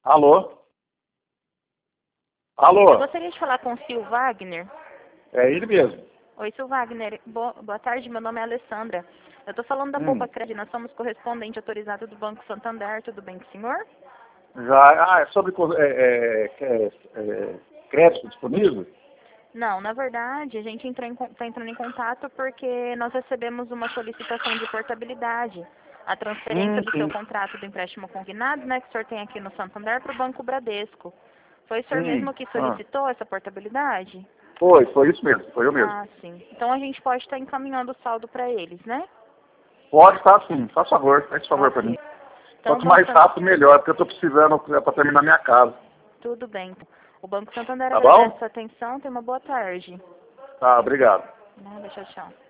Alô? Eu Alô? gostaria de falar com o Sil Wagner. É ele mesmo. Oi, Sil Wagner. Boa tarde, meu nome é Alessandra. Eu estou falando da Poupa Hum. Crédito. Nós somos correspondente autorizado do Banco Santander. Tudo bem com o senhor? Já, é sobre crédito disponível? Não, na verdade, a gente está entrando em contato porque nós recebemos uma solicitação de portabilidade. A transferência do seu Sim. contrato do empréstimo consignado, né, que o senhor tem aqui no Santander, para o Banco Bradesco. Foi o senhor Sim. mesmo que solicitou essa portabilidade? Foi isso mesmo, foi eu mesmo. Ah, sim. Então a gente pode estar encaminhando o saldo para eles, né? Pode estar sim, faz favor para mim. Ok. Então, o Quanto Banco mais rápido, melhor, porque eu estou precisando para terminar minha casa. Tudo bem. O Banco Santander Tá agradece a bom? sua atenção. Tenha uma boa tarde. Tá, obrigado. Nada, tchau, tchau.